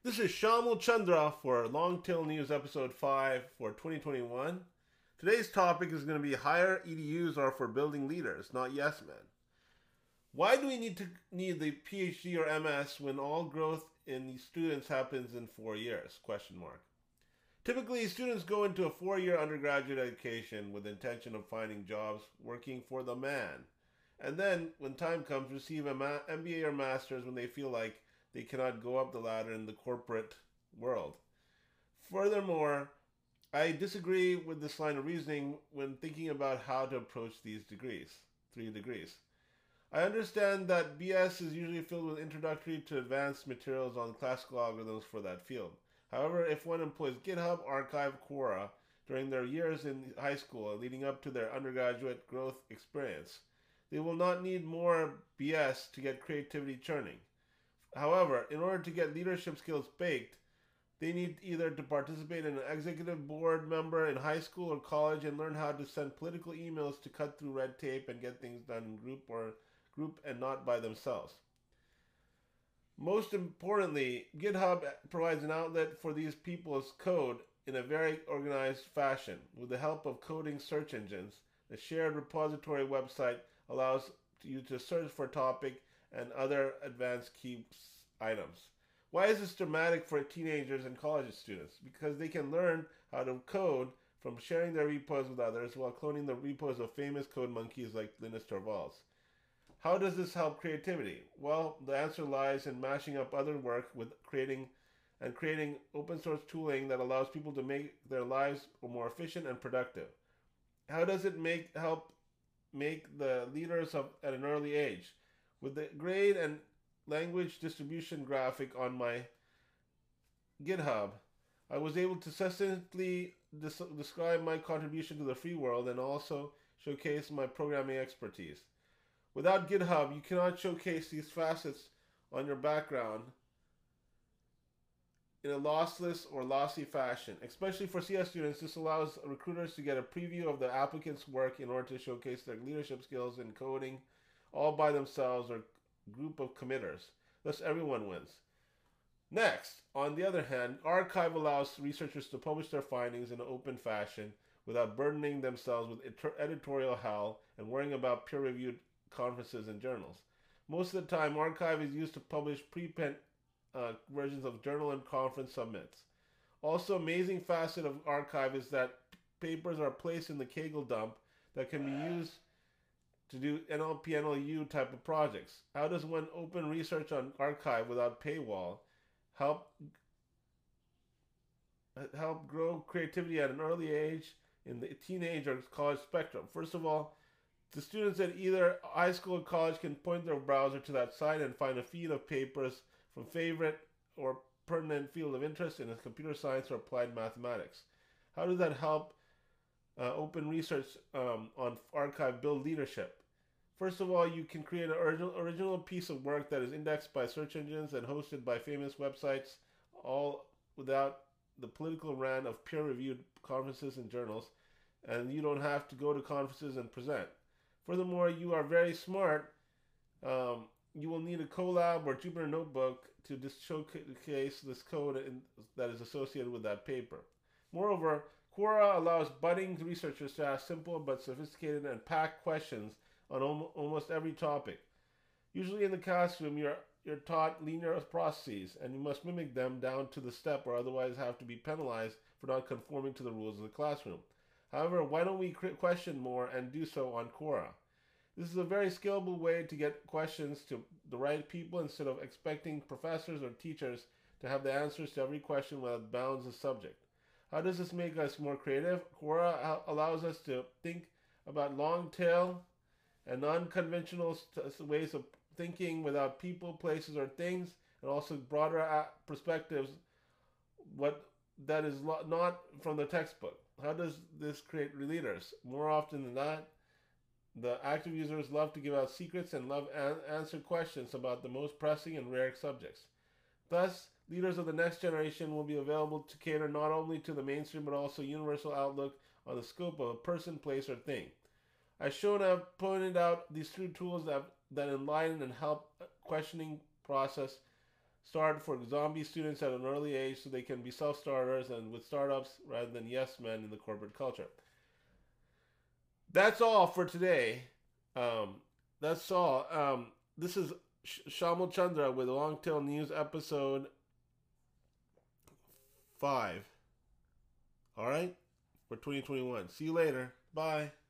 This is Shamul Chandra for Longtail News Episode 5 for 2021. Today's topic is going to be higher EDUs are for building leaders, not yes men. Why do we need the PhD or MS when all growth in students happens in 4 years? Question mark. Typically, students go into a 4-year undergraduate education with the intention of finding jobs working for the man. And then, when time comes, receive an MBA or master's when they feel like they cannot go up the ladder in the corporate world. Furthermore, I disagree with this line of reasoning when thinking about how to approach these 3 degrees. I understand that BS is usually filled with introductory to advanced materials on classical algorithms for that field. However, if one employs GitHub, Archive, Quora during their years in high school leading up to their undergraduate growth experience, they will not need more BS to get creativity churning. However, in order to get leadership skills baked, they need either to participate in an executive board member in high school or college and learn how to send political emails to cut through red tape and get things done in group and not by themselves. Most importantly, GitHub provides an outlet for these people's code in a very organized fashion. With the help of coding search engines, the shared repository website allows you to search for a topic and other advanced key items. Why is this dramatic for teenagers and college students? Because they can learn how to code from sharing their repos with others while cloning the repos of famous code monkeys like Linus Torvalds. How does this help creativity? Well, the answer lies in mashing up other work with creating open source tooling that allows people to make their lives more efficient and productive. How does it help make the leaders at an early age? With the grade and language distribution graphic on my GitHub, I was able to succinctly describe my contribution to the free world and also showcase my programming expertise. Without GitHub, you cannot showcase these facets on your background in a lossless or lossy fashion. Especially for CS students, this allows recruiters to get a preview of the applicant's work in order to showcase their leadership skills in coding all by themselves or group of committers. Thus, everyone wins. Next, on the other hand, Archive allows researchers to publish their findings in an open fashion without burdening themselves with editorial hell and worrying about peer-reviewed conferences and journals. Most of the time, Archive is used to publish preprint versions of journal and conference submits. Also, amazing facet of Archive is that papers are placed in the Kaggle dump that can be used to do NLP, NLU type of projects. How does one open research on Archive without paywall help grow creativity at an early age in the teenage or college spectrum? First of all, the students at either high school or college can point their browser to that site and find a feed of papers from favorite or pertinent field of interest in computer science or applied mathematics. How does that help open research on Archive build leadership? First of all, you can create an original piece of work that is indexed by search engines and hosted by famous websites, all without the political rant of peer-reviewed conferences and journals, and you don't have to go to conferences and present. Furthermore, you are very smart. You will need a Colab or Jupyter Notebook to just showcase this code that is associated with that paper. Moreover, Quora allows budding researchers to ask simple but sophisticated and packed questions on almost every topic. Usually in the classroom, you're taught linear processes, and you must mimic them down to the step or otherwise have to be penalized for not conforming to the rules of the classroom. However, why don't we question more and do so on Quora? This is a very scalable way to get questions to the right people instead of expecting professors or teachers to have the answers to every question without bounds the subject. How does this make us more creative? Quora allows us to think about long tail and non-conventional ways of thinking without people, places, or things, and also broader perspectives, what that is not from the textbook. How does this create leaders? More often than not, the active users love to give out secrets and love answer questions about the most pressing and rare subjects. Thus, leaders of the next generation will be available to cater not only to the mainstream but also universal outlook on the scope of a person, place, or thing. As shown, I've pointed out these 3 tools that enlighten and help questioning process start for zombie students at an early age so they can be self-starters and with startups rather than yes men in the corporate culture. That's all for today. That's all. This is Shamal Chandra with Long Tail News episode 5. All right? For 2021. See you later. Bye.